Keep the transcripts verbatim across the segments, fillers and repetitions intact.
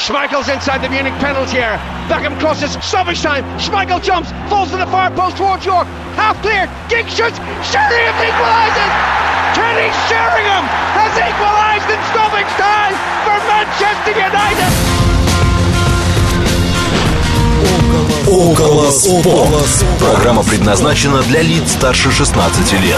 Schmeichel's inside the Munich penalty area. Beckham crosses, stoppage time. Schmeichel jumps, falls to the far post towards York. Half clear, Giggs shoots, Sheringham equalises! Kenny Sheringham has equalised in stoppage time for Manchester United! Около спорт. Программа предназначена для лиц старше шестнадцати лет.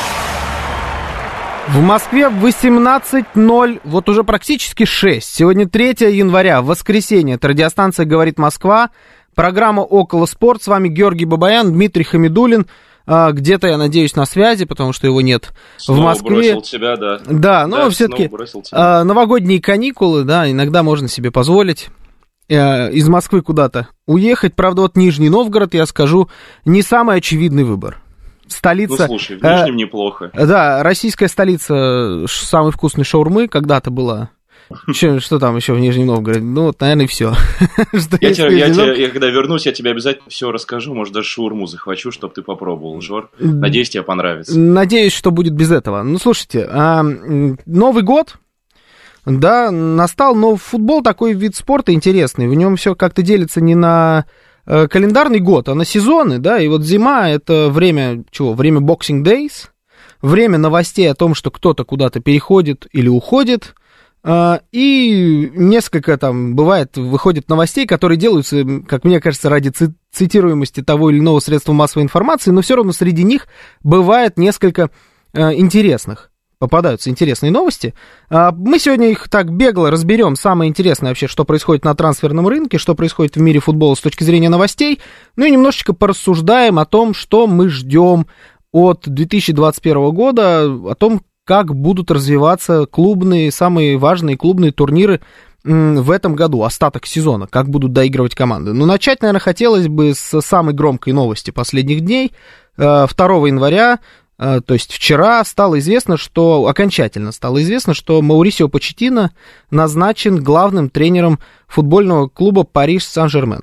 В Москве восемнадцать ноль, вот уже практически шесть. Сегодня третьего января, воскресенье. Это радиостанция «Говорит Москва». Программа «Около спорт». С вами Георгий Бабаян, Дмитрий Хамидуллин. А, где-то, я надеюсь, на связи, потому что его нет снова в Москве. Бросил тебя, да. Да, но да, все-таки а, новогодние каникулы, да, иногда можно себе позволить а, из Москвы куда-то уехать. Правда, вот Нижний Новгород, я скажу, не самый очевидный выбор. Столица... Ну, слушай, в Нижнем э, неплохо. Да, российская столица самой вкусной шаурмы когда-то была. Че, что там еще в Нижнем Новгороде? Ну, вот, наверное, и все. Я, тебе, я, тебе, я когда вернусь, я тебе обязательно все расскажу. Может, даже шаурму захвачу, чтобы ты попробовал, Жор. Надеюсь, тебе понравится. Надеюсь, что будет без этого. Ну, слушайте, а, Новый год, да, настал, но футбол такой вид спорта интересный. В нем все как-то делится не на... календарный год, а на сезоны, да, и вот зима — это время, чего, время Boxing Days, время новостей о том, что кто-то куда-то переходит или уходит, и несколько там, бывает, выходит новостей, которые делаются, как мне кажется, ради цитируемости того или иного средства массовой информации, но все равно среди них бывает несколько интересных. Попадаются интересные новости. Мы сегодня их так бегло разберем. Самое интересное вообще, что происходит на трансферном рынке, что происходит в мире футбола с точки зрения новостей. Ну и немножечко порассуждаем о том, что мы ждем от две тысячи двадцать первого года, о том, как будут развиваться клубные, самые важные клубные турниры в этом году, остаток сезона, как будут доигрывать команды. Но начать, наверное, хотелось бы с самой громкой новости последних дней. второго января, то есть вчера, стало известно, что, окончательно стало известно, что Маурисио Почеттино назначен главным тренером футбольного клуба Париж Сен-Жермен.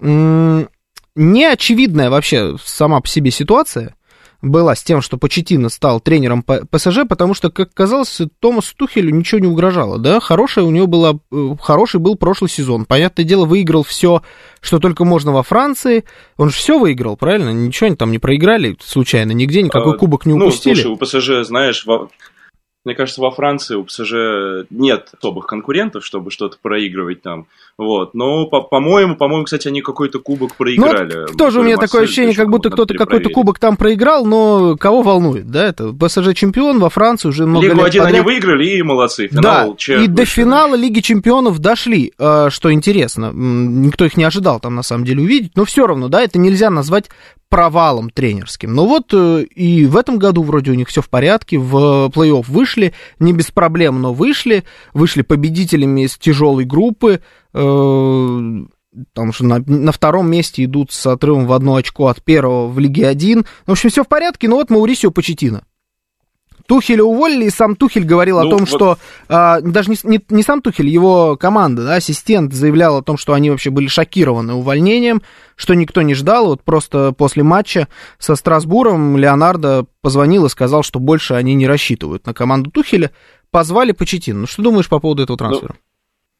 Неочевидная вообще сама по себе ситуация была с тем, что Почеттино стал тренером ПСЖ, потому что, как казалось, Томасу Тухелю ничего не угрожало, да, хороший у него было, хороший был прошлый сезон, понятное дело, выиграл все, что только можно во Франции, он же все выиграл, правильно, ничего они там не проиграли случайно, нигде никакой а, кубок не упустили. Ну, слушай, у ПСЖ, знаешь, во... мне кажется, во Франции у ПСЖ нет особых конкурентов, чтобы что-то проигрывать там. Вот. Но, по- по-моему, по-моему, кстати, они какой-то кубок проиграли. Ну, тоже у меня такое ощущение, как будто кто-то какой-то кубок там проиграл, но кого волнует, да? Это ПСЖ чемпион во Франции уже много Лигу лет один подряд. Они выиграли, и молодцы. Финал, да, чек, и до финала Лиги чемпионов дошли, что интересно. Никто их не ожидал там, на самом деле, увидеть, но все равно, да, это нельзя назвать провалом тренерским. Но вот и в этом году вроде у них все в порядке, в плей-офф вышли, не без проблем, но вышли, вышли победителями из тяжелой группы, потому что на, на втором месте идут с отрывом в одно очко от первого в Лиге один. В общем, все в порядке, но вот Маурисио Почеттино. Тухеля уволили, и сам Тухель говорил ну, о том, вот... что... А, даже не, не, не сам Тухель, его команда, да, ассистент заявлял о том, что они вообще были шокированы увольнением, что никто не ждал. Вот просто после матча со Страсбуром Леонардо позвонил и сказал, что больше они не рассчитывают на команду Тухеля. Позвали Почеттино. Ну, что думаешь по поводу этого трансфера? Ну...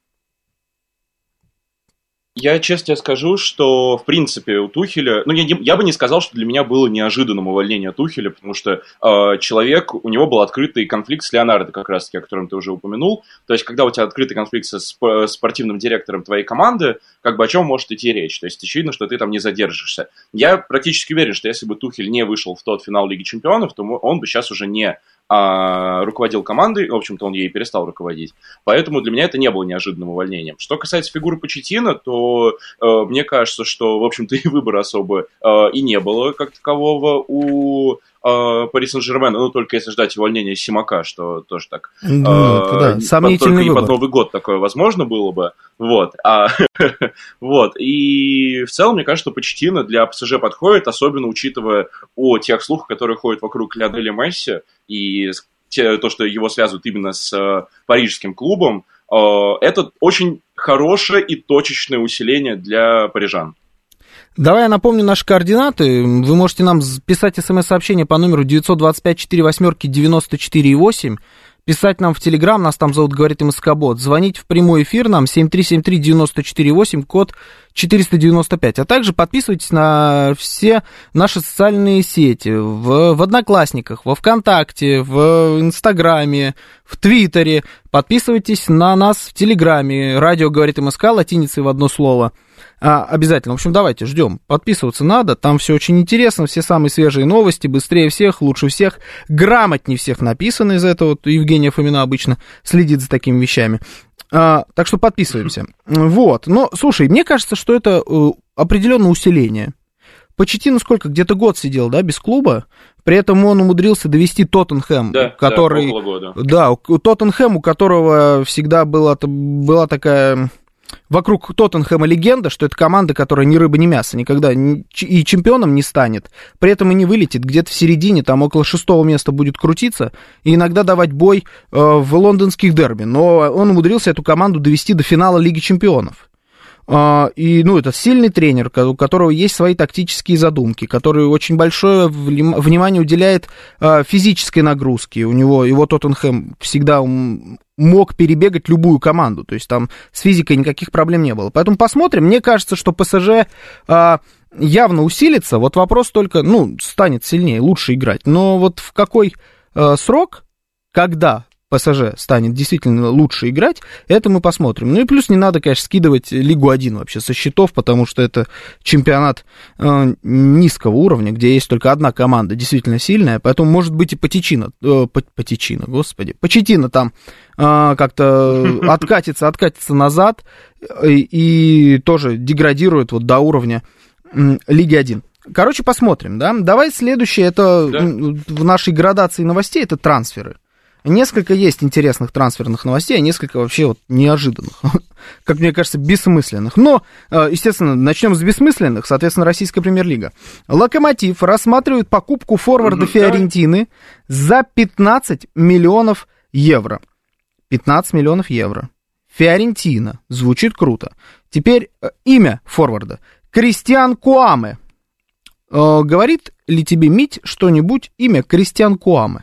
Я честно тебе скажу, что, в принципе, у Тухеля... Ну, я, я бы не сказал, что для меня было неожиданным увольнение Тухеля, потому что э, человек, у него был открытый конфликт с Леонардо, как раз-таки, о котором ты уже упомянул. То есть, когда у тебя открытый конфликт со сп- спортивным директором твоей команды, как бы о чем может идти речь? То есть, очевидно, что ты там не задержишься. Я практически уверен, что если бы Тухель не вышел в тот финал Лиги чемпионов, то он бы сейчас уже не... А, руководил командой, в общем-то, он ей перестал руководить. Поэтому для меня это не было неожиданным увольнением. Что касается фигуры Почеттино, то э, мне кажется, что, в общем-то, и выбора особо э, и не было как такового у э, Пари Сен-Жермена, ну, только если ждать увольнения Симака, что тоже так... Э, ну, да, сомнительный только выбор. И под Новый год такое возможно было бы. Вот. А, вот. И в целом, мне кажется, что Почеттино для ПСЖ подходит, особенно учитывая о тех слухах, которые ходят вокруг Лионеля Месси, и те, то, что его связывают именно с э, парижским клубом, э, это очень хорошее и точечное усиление для парижан. Давай я напомню наши координаты. Вы можете нам писать смс-сообщение по номеру девять два пять четыре восемь девяносто четыре восемь. писать нам в Телеграм, нас там зовут, говорит МСК-бот, звонить в прямой эфир нам семь три семь три девять четыре восемь, код четыреста девяносто пять, а также подписывайтесь на все наши социальные сети, в, в Одноклассниках, во ВКонтакте, в Инстаграме, в Твиттере, подписывайтесь на нас в Телеграме, радио говорит МСК, латиницей в одно слово. А, обязательно. В общем, давайте, ждем. Подписываться надо. Там все очень интересно. Все самые свежие новости. Быстрее всех, лучше всех, грамотнее всех написано из этого. Вот Евгения Фомина обычно следит за такими вещами. А, так что подписываемся. Вот. Но, слушай, мне кажется, что это э, определенное усиление. Почетино сколько? Где-то год сидел, да, без клуба. При этом он умудрился довести Тоттенхэм, да, который... Да, около года. Да, Тоттенхэм, у которого всегда была, была такая... Вокруг Тоттенхэма легенда, что это команда, которая ни рыба, ни мясо, никогда и чемпионом не станет, при этом и не вылетит, где-то в середине, там около шестого места будет крутиться, и иногда давать бой э, в лондонских дерби, но он умудрился эту команду довести до финала Лиги чемпионов. И, ну, это сильный тренер, у которого есть свои тактические задумки, который очень большое внимание уделяет физической нагрузке. У него, его Тоттенхэм всегда мог перебегать любую команду, то есть там с физикой никаких проблем не было. Поэтому посмотрим. Мне кажется, что ПСЖ явно усилится. Вот вопрос только, ну, станет сильнее, лучше играть. Но вот в какой срок, когда ПСЖ станет действительно лучше играть, это мы посмотрим. Ну и плюс не надо, конечно, скидывать Лигу один вообще со счетов, потому что это чемпионат э, низкого уровня, где есть только одна команда действительно сильная, поэтому может быть и Потичино, э, Потичино, господи, Почетино там э, как-то откатится, откатится назад и, и тоже деградирует вот до уровня э, Лиги один. Короче, посмотрим, да. Давай следующее, это да. В нашей градации новостей, это трансферы. Несколько есть интересных трансферных новостей, а несколько вообще вот неожиданных, как мне кажется, бессмысленных. Но, естественно, начнем с бессмысленных, соответственно, российская премьер-лига. Локомотив рассматривает покупку форварда Фиорентины за пятнадцать миллионов евро. пятнадцать миллионов евро. Фиорентина. Звучит круто. Теперь имя форварда. Кристиан Куаме. Говорит ли тебе, Мить, что-нибудь имя Кристиан Куаме?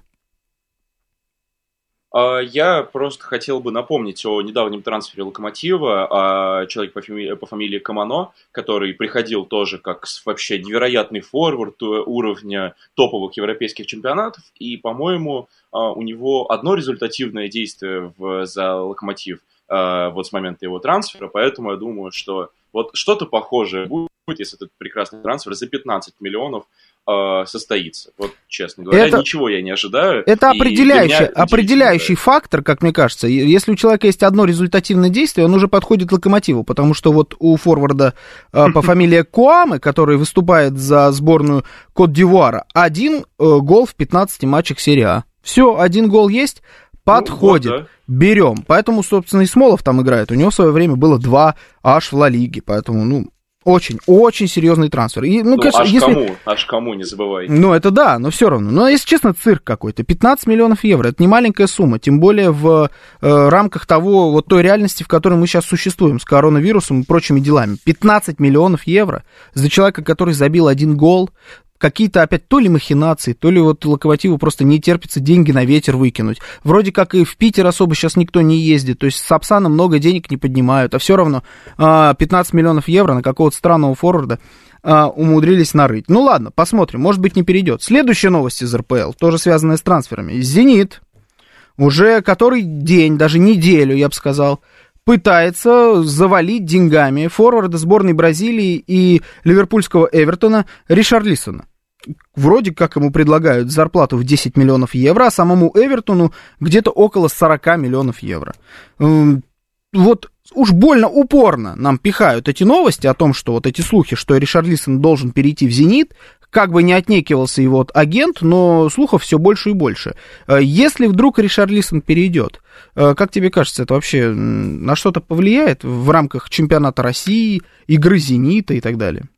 Я просто хотел бы напомнить о недавнем трансфере Локомотива, о человеке по фамилии, по фамилии Камано, который приходил тоже как вообще невероятный форвард уровня топовых европейских чемпионатов, и, по-моему, у него одно результативное действие в, за Локомотив вот с момента его трансфера, поэтому я думаю, что вот что-то похожее будет, если этот прекрасный трансфер за пятнадцать миллионов состоится. Вот, честно говоря, это, ничего я не ожидаю. Это определяющий, определяющий фактор, как мне кажется. Если у человека есть одно результативное действие, он уже подходит к Локомотиву, потому что вот у форварда по фамилии Куаме, который выступает за сборную Кот-д'Ивуара, один гол в пятнадцати матчах серии А. Все, один гол есть, подходит. Ну, вот, да. Берем. Поэтому, собственно, и Смолов там играет. У него в свое время было два аж в Ла Лиге, поэтому, ну, Очень, очень серьезный трансфер. И, ну, ну, конечно, аж если... кому, аж кому, не забывайте. Ну, это да, но все равно. Но, если честно, цирк какой-то. пятнадцать миллионов евро, это не маленькая сумма, тем более в э, рамках того, вот той реальности, в которой мы сейчас существуем, с коронавирусом и прочими делами. пятнадцать миллионов евро за человека, который забил один гол. Какие-то опять то ли махинации, то ли вот Локомотиву просто не терпится деньги на ветер выкинуть. Вроде как и в Питер особо сейчас никто не ездит, то есть с Сапсана много денег не поднимают, а все равно пятнадцать миллионов евро на какого-то странного форварда умудрились нарыть. Ну ладно, посмотрим, может быть не перейдет. Следующая новость из эр пэ эл, тоже связанная с трансферами. «Зенит» уже который день, даже неделю, я бы сказал, пытается завалить деньгами форварда сборной Бразилии и ливерпульского Эвертона Ришарлисона. Вроде как ему предлагают зарплату в десять миллионов евро, а самому Эвертону где-то около сорок миллионов евро. Вот уж больно упорно нам пихают эти новости о том, что вот эти слухи, что Ришарлисон должен перейти в «Зенит», как бы не отнекивался его агент, но слухов все больше и больше. Если вдруг Ришарлисон перейдет, как тебе кажется, это вообще на что-то повлияет в рамках чемпионата России, игры «Зенита» и так далее?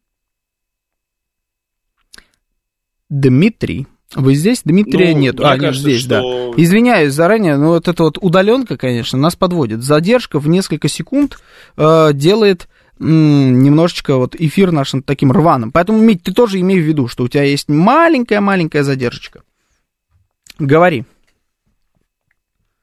Дмитрий, вы здесь? Дмитрия ну, нет. А, нет, кажется, здесь, что... да. Извиняюсь заранее, но вот эта вот удаленка, конечно, нас подводит. Задержка в несколько секунд э, делает м- немножечко вот эфир наш таким рваным. Поэтому, Мить, ты тоже имей в виду, что у тебя есть маленькая-маленькая задержка. Говори.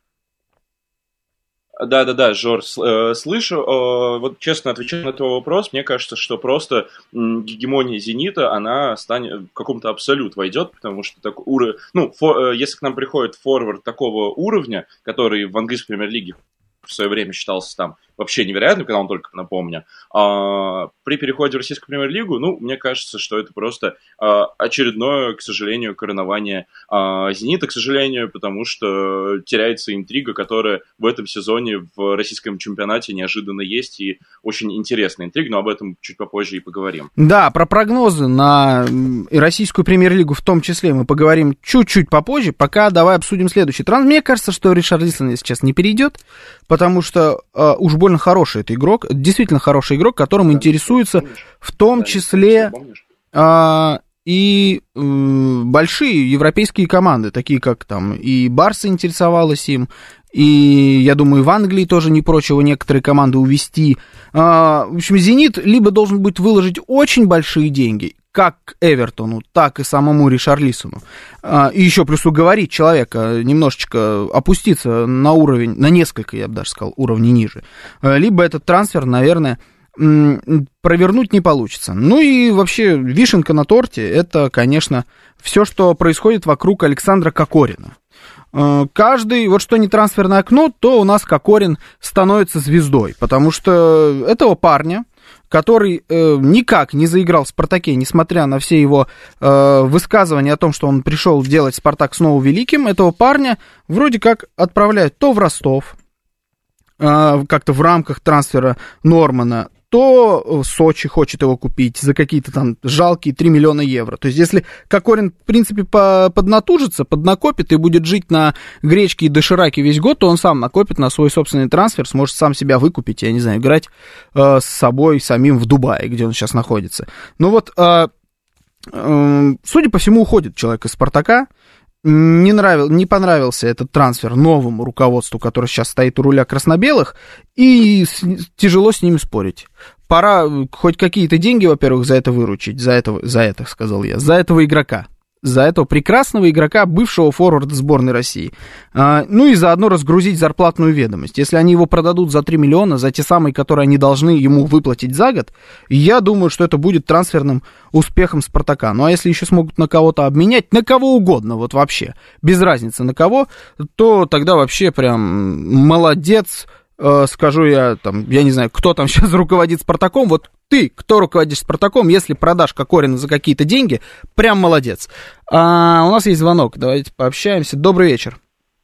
Да-да-да, Жор, э, слышу. Э, вот честно отвечая на твой вопрос, мне кажется, что просто м, гегемония «Зенита», она станет в каком-то абсолют войдет, потому что так, ур... ну, фо... если к нам приходит форвард такого уровня, который в английской премьер-лиге в свое время считался там вообще невероятным, когда он только, напомню, а, при переходе в российскую премьер-лигу, ну, мне кажется, что это просто а, очередное, к сожалению, коронование а, «Зенита», к сожалению, потому что теряется интрига, которая в этом сезоне в российском чемпионате неожиданно есть, и очень интересная интрига, но об этом чуть попозже и поговорим. Да, про прогнозы на российскую премьер-лигу в том числе мы поговорим чуть-чуть попозже, пока давай обсудим следующий трансфер. Мне кажется, что Ришарлисон сейчас не перейдет, потому что э, уж больно хороший это игрок, действительно хороший игрок, которым да, интересуются помнишь? В том да, числе э, и э, большие европейские команды, такие как там и Барса интересовалась им, и, я думаю, в Англии тоже не прочь его некоторые команды увести. Э, в общем, «Зенит» либо должен будет выложить очень большие деньги, как Эвертону, так и самому Ришарлисону. И еще плюс уговорить человека немножечко опуститься на уровень, на несколько, я бы даже сказал, уровней ниже. Либо этот трансфер, наверное, провернуть не получится. Ну и вообще вишенка на торте, это, конечно, все, что происходит вокруг Александра Кокорина. Каждый, вот что не трансферное окно, то у нас Кокорин становится звездой, потому что этого парня, который э, никак не заиграл в «Спартаке», несмотря на все его э, высказывания о том, что он пришел делать «Спартак» снова великим, этого парня вроде как отправляют то в Ростов, э, как-то в рамках трансфера Нормана, то Сочи хочет его купить за какие-то там жалкие три миллиона евро. То есть, если Кокорин, в принципе, поднатужится, поднакопит и будет жить на гречке и дошираке весь год, то он сам накопит на свой собственный трансфер, сможет сам себя выкупить, я не знаю, играть э, с собой самим в Дубае, где он сейчас находится. Ну вот, э, э, судя по всему, уходит человек из «Спартака». Не, нравил, не понравился этот трансфер новому руководству, которое сейчас стоит у руля красно-белых, и с, тяжело с ними спорить. Пора хоть какие-то деньги, во-первых, за это выручить, за это, за это, сказал я, за этого игрока, за этого прекрасного игрока, бывшего форварда сборной России. А, ну и заодно разгрузить зарплатную ведомость. Если они его продадут за три миллиона, за те самые, которые они должны ему выплатить за год, я думаю, что это будет трансферным успехом «Спартака». Ну а если еще смогут на кого-то обменять, на кого угодно, вот вообще, без разницы на кого, то тогда вообще прям молодец. Скажу я, там, я не знаю, кто там сейчас руководит «Спартаком», вот ты, кто руководишь «Спартаком», если продашь Кокорина за какие-то деньги, прям молодец. А, у нас есть звонок, давайте пообщаемся. Добрый вечер.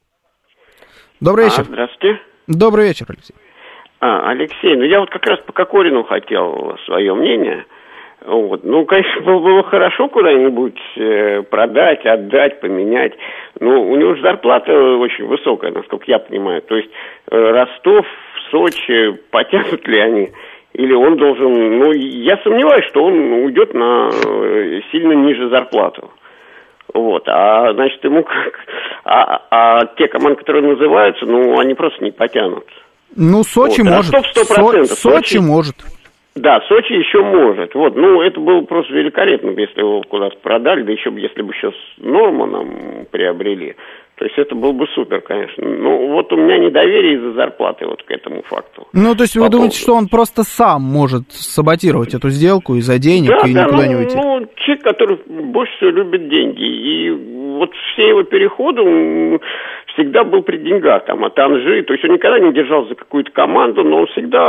Добрый вечер. А, здравствуйте. Добрый вечер, Алексей. А, Алексей, ну я вот как раз по Кокорину хотел свое мнение. Вот. Ну, конечно, было, было хорошо куда-нибудь э, продать, отдать, поменять. Но у него же зарплата очень высокая, насколько я понимаю. То есть э, Ростов, Сочи, потянут ли они? Или он должен... Ну, я сомневаюсь, что он уйдет на э, сильно ниже зарплату. Вот. А, значит, ему как... А, а те команды, которые называются, ну, они просто не потянут. Ну, Сочи вот. может. Ростов сто процентов. Со- Сочи, Сочи может. Да, Сочи еще может. Вот, ну, это было просто великолепно, если его куда-то продали, да еще бы, если бы еще с Норманом приобрели. То есть это было бы супер, конечно. Ну, вот у меня недоверие из-за зарплаты вот к этому факту. Ну, то есть вы думаете, что он просто сам может саботировать эту сделку из-за денег да, и да, никуда ну, не уйти? Ну, человек, который больше всего любит деньги. И вот все его переходы, он всегда был при деньгах, там, от Анжи. То есть он никогда не держал за какую-то команду, но он всегда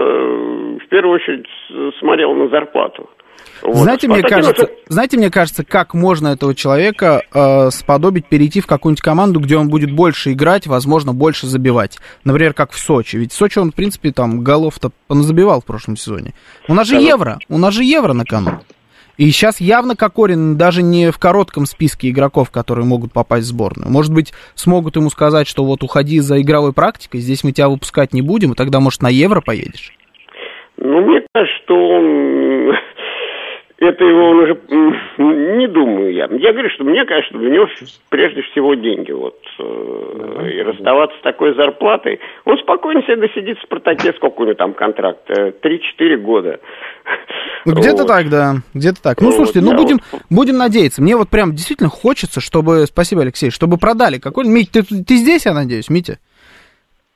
в первую очередь смотрел на зарплату. Вот. Знаете, мне кажется, это... знаете, мне кажется, как можно этого человека э, сподобить перейти в какую-нибудь команду, где он будет больше играть, возможно, больше забивать. Например, как в Сочи. Ведь в Сочи он, в принципе, там голов-то поназабивал в прошлом сезоне. У нас же да, евро, у нас же евро на кону. И сейчас явно Кокорин даже не в коротком списке игроков, которые могут попасть в сборную. Может быть, смогут ему сказать, что вот уходи за игровой практикой, здесь мы тебя выпускать не будем, и тогда, может, на евро поедешь? Ну, мне кажется, что он... Это его он уже... Не думаю я. Я говорю, что мне кажется, для него прежде всего деньги. Вот. И расставаться с такой зарплатой... Он спокойно себе досидит в «Спартаке». Сколько у него там контракт? три-четыре года. Ну, где-то вот. так, да. Где-то так. Ну, ну слушайте, вот, ну, будем, вот... будем надеяться. Мне вот прям действительно хочется, чтобы... Спасибо, Алексей, чтобы продали какой-нибудь... Митя, ты, ты здесь, я надеюсь, Митя?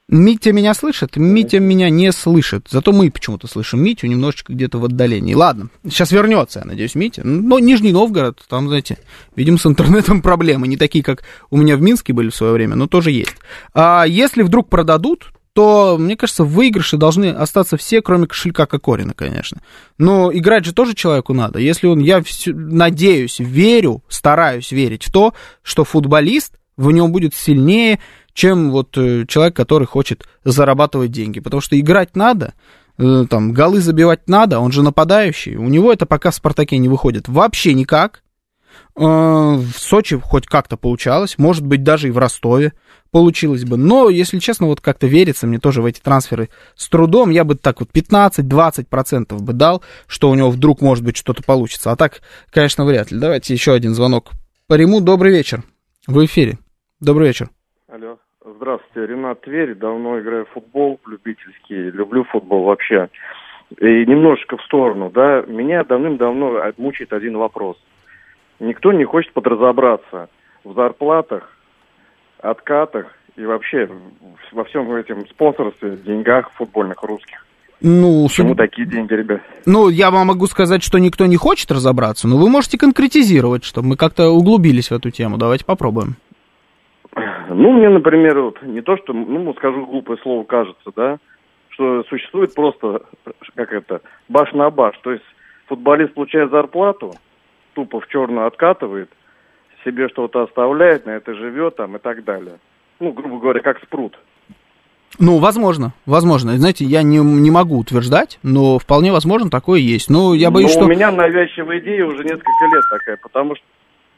Митя меня слышит? Митя меня не слышит. Зато мы почему-то слышим Митю немножечко где-то в отдалении. Ладно, сейчас вернется, я надеюсь, Митя. Но Нижний Новгород, там, знаете, видимо, с интернетом проблемы. Не такие, как у меня в Минске были в свое время, но тоже есть. А если вдруг продадут, то, мне кажется, в выигрыше должны остаться все, кроме кошелька Кокорина, конечно. Но играть же тоже человеку надо. Если он, я все, надеюсь, верю, стараюсь верить в то, что футболист в нем будет сильнее, чем вот человек, который хочет зарабатывать деньги. Потому что играть надо, там, голы забивать надо, он же нападающий. У него это пока в «Спартаке» не выходит вообще никак. В Сочи хоть как-то получалось, может быть, даже и в Ростове получилось бы. Но, если честно, вот как-то верится мне тоже в эти трансферы с трудом. Я бы так вот пятнадцать-двадцать процентов бы дал, что у него вдруг, может быть, что-то получится. А так, конечно, вряд ли. Давайте еще один звонок приму. Добрый вечер. В эфире. Добрый вечер. Алло. Здравствуйте, Ренат, Тверь. Давно играю в футбол любительский, люблю футбол вообще. И немножечко в сторону, да, меня давным-давно мучает один вопрос. Никто не хочет подразобраться в зарплатах, откатах и вообще во всем этом спонсорстве, деньгах футбольных русских. Ну, Почему суд... такие деньги, ребят? Ну, я вам могу сказать, что никто не хочет разобраться, но вы можете конкретизировать, чтобы мы как-то углубились в эту тему. Давайте попробуем. Ну, мне, например, вот не то, что, ну, скажу глупое слово, кажется, да, что существует просто, как это, баш на баш. То есть футболист получает зарплату, тупо в черную откатывает, себе что-то оставляет, на это живет там и так далее. Ну, грубо говоря, как спрут. Ну, возможно, возможно. Знаете, я не, не могу утверждать, но вполне возможно, такое есть. Но я боюсь, но что... у меня навязчивая идея уже несколько лет такая, потому что...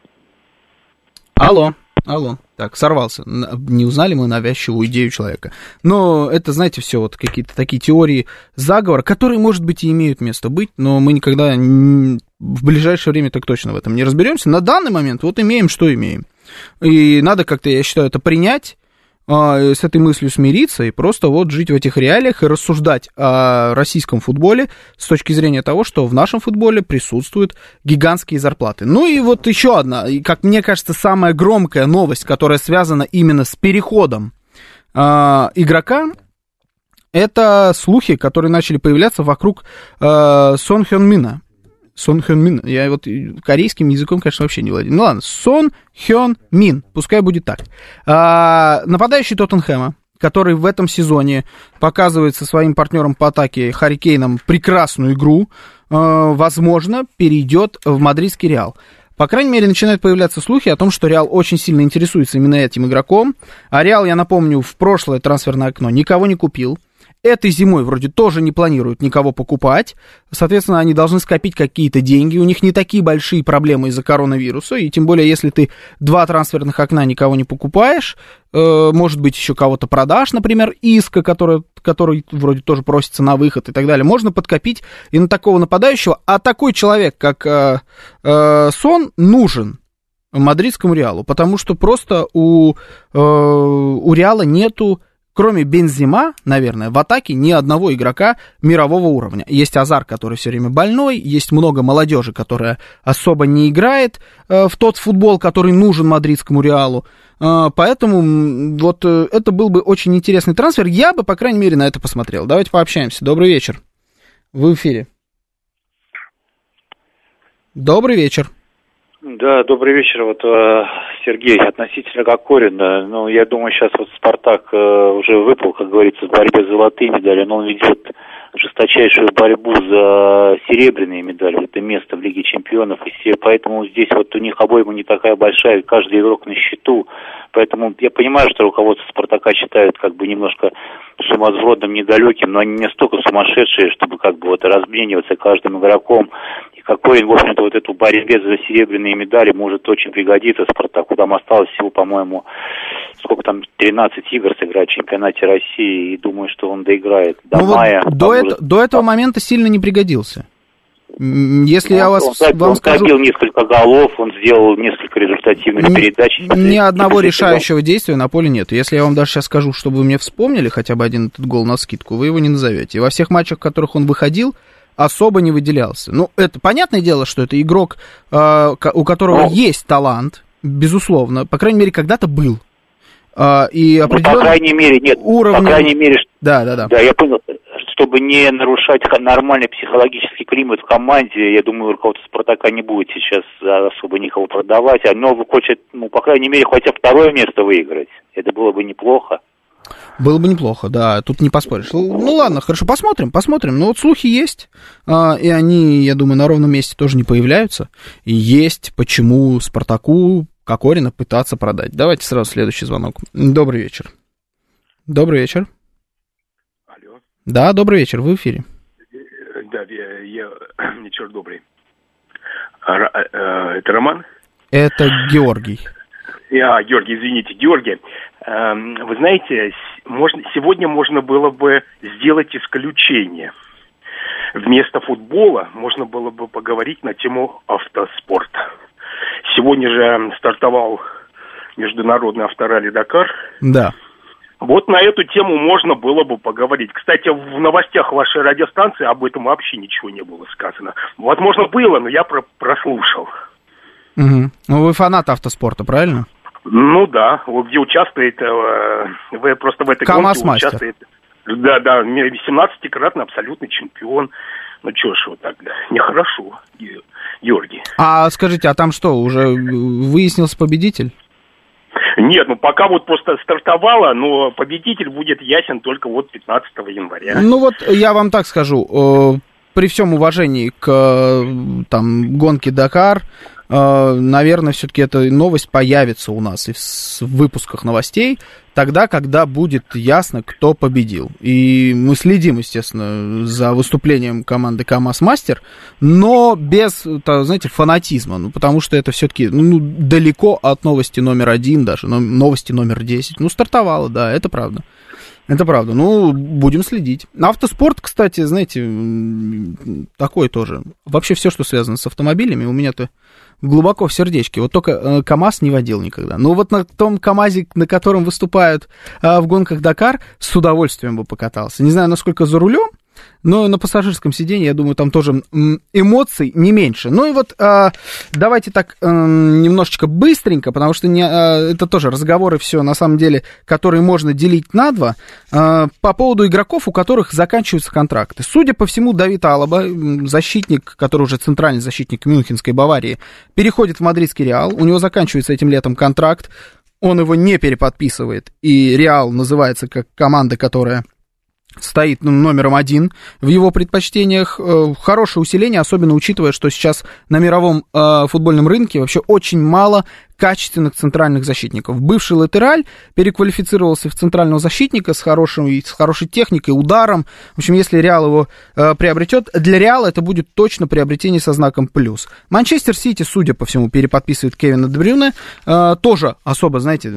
Алло, алло. Так, сорвался. Не узнали мы навязчивую идею человека. Но это, знаете, все вот какие-то такие теории заговора, которые, может быть, и имеют место быть, но мы никогда не... в ближайшее время так точно в этом не разберемся. На данный момент вот имеем, что имеем. И надо как-то, я считаю, это принять, с этой мыслью смириться и просто вот жить в этих реалиях и рассуждать о российском футболе с точки зрения того, что в нашем футболе присутствуют гигантские зарплаты. Ну и вот еще одна, и, как мне кажется, самая громкая новость, которая связана именно с переходом э, игрока, это слухи, которые начали появляться вокруг э, Сон Хён Мина. Сон Хён Мин, я вот корейским языком, конечно, вообще не владею. Ну ладно, Сон Хён Мин, пускай будет так. А, нападающий Тоттенхэма, который в этом сезоне показывает со своим партнером по атаке Харри Кейном прекрасную игру, а, возможно, перейдет в мадридский Реал. По крайней мере, начинают появляться слухи о том, что Реал очень сильно интересуется именно этим игроком. А Реал, я напомню, в прошлое трансферное окно никого не купил. Этой зимой вроде тоже не планируют никого покупать. Соответственно, они должны скопить какие-то деньги. У них не такие большие проблемы из-за коронавируса. И тем более, если ты два трансферных окна никого не покупаешь, э, может быть, еще кого-то продашь, например, Иска, который, который вроде тоже просится на выход и так далее. Можно подкопить и на такого нападающего. А такой человек, как э, э, Сон, нужен мадридскому Реалу. Потому что просто у, э, у Реала нету, кроме Бензема, наверное, в атаке ни одного игрока мирового уровня. Есть Азар, который все время больной, есть много молодежи, которая особо не играет э, в тот футбол, который нужен мадридскому Реалу. Э, поэтому вот э, это был бы очень интересный трансфер. Я бы, по крайней мере, на это посмотрел. Давайте пообщаемся. Добрый вечер. Вы в эфире. Добрый вечер. Да, добрый вечер. Вот э, Сергей, относительно Кокорина, ну, я думаю, сейчас вот Спартак э, уже выпал, как говорится, в борьбе за золотые медали, но он ведет жесточайшую борьбу за серебряные медали, это место в Лиге Чемпионов, и все, поэтому здесь вот у них обойма не такая большая, каждый игрок на счету, поэтому я понимаю, что руководство Спартака считают как бы немножко сумасбродным, недалеким, но они не настолько сумасшедшие, чтобы как бы вот размениваться каждым игроком. И Кокорин, в общем-то, вот эту борьбе за серебряные медали может очень пригодиться Спартаку. Там осталось всего, по-моему, сколько там, тринадцать игр сыграть в чемпионате России, и думаю, что он доиграет до ну мая. Вот до, это, до этого момента сильно не пригодился. Если ну, я вас, он, забил, вам он скажу... забил несколько голов, он сделал несколько результативных ни, передач. Ни одного решающего действия на поле нет. Если я вам даже сейчас скажу, чтобы вы мне вспомнили хотя бы один этот гол навскидку, вы его не назовете. Во всех матчах, в которых он выходил, особо не выделялся. Ну, это понятное дело, что это игрок, э, у которого ну. есть талант, безусловно. По крайней мере, когда-то был. и определенный ну, по крайней мере, нет, уровень... по крайней мере, да, да, да. Да, я понял, чтобы не нарушать нормальный психологический климат в команде, я думаю, руководство «Спартака» не будет сейчас особо никого продавать, но хочет, ну, по крайней мере, хотя бы второе место выиграть. Это было бы неплохо. Было бы неплохо, да, тут не поспоришь. Ну ладно, хорошо, посмотрим, посмотрим. Ну вот слухи есть, и они, я думаю, на ровном месте тоже не появляются. И есть почему «Спартаку» Кокорина пытаться продать. Давайте сразу следующий звонок. Добрый вечер. Добрый вечер. Алло. Да, добрый вечер, вы в эфире. Да, я, я вечер добрый. Это Роман? Это Георгий. А, Георгий, извините, Георгий. Вы знаете, можно, сегодня можно было бы сделать исключение. Вместо футбола можно было бы поговорить на тему автоспорта. Сегодня же стартовал международный авторалли «Дакар». Да. Вот на эту тему можно было бы поговорить. Кстати, в новостях вашей радиостанции об этом вообще ничего не было сказано. Возможно, было, но я про- прослушал. Угу. Ну, вы фанат автоспорта, правильно? Ну да, вот где участвует, э, вы просто в этой гонке участвует. Да, да, семнадцатикратный абсолютный чемпион. Ну что ж, вот так, да, нехорошо, Георгий. А скажите, а там что, уже выяснился победитель? Нет, ну пока вот просто стартовало, но победитель будет ясен только вот пятнадцатого января. Ну вот я вам так скажу, при всем уважении к там гонке Дакар, наверное, все-таки эта новость появится у нас и в выпусках новостей тогда, когда будет ясно, кто победил. И мы следим, естественно, за выступлением команды КамАЗ-Мастер, но без, знаете, фанатизма, ну, потому что это все-таки ну, далеко от новости номер один даже, новости номер десять. Ну, стартовало, да, это правда. Это правда. Ну, будем следить. Автоспорт, кстати, знаете, такой тоже. Вообще все, что связано с автомобилями, у меня-то глубоко в сердечке. Вот только КамАЗ не водил никогда. Но вот на том КамАЗе, на котором выступают в гонках Дакар, с удовольствием бы покатался. Не знаю, насколько за рулем, но на пассажирском сиденье, я думаю, там тоже эмоций не меньше. Ну и вот э, давайте так э, немножечко быстренько, потому что не, э, это тоже разговоры все, на самом деле, которые можно делить на два, э, по поводу игроков, у которых заканчиваются контракты. Судя по всему, Давид Алаба, защитник, который уже центральный защитник Мюнхенской Баварии, переходит в мадридский Реал, у него заканчивается этим летом контракт, он его не переподписывает, и Реал называется как команда, которая стоит ну, номером один в его предпочтениях. Э, хорошее усиление, особенно учитывая, что сейчас на мировом э, футбольном рынке вообще очень мало качественных центральных защитников. Бывший латераль переквалифицировался в центрального защитника с, хорошим, с хорошей техникой, ударом. В общем, если Реал его э, приобретет, для Реала это будет точно приобретение со знаком плюс. Манчестер Сити, судя по всему, переподписывает Кевина Де Брюйне. Э, тоже особо, знаете,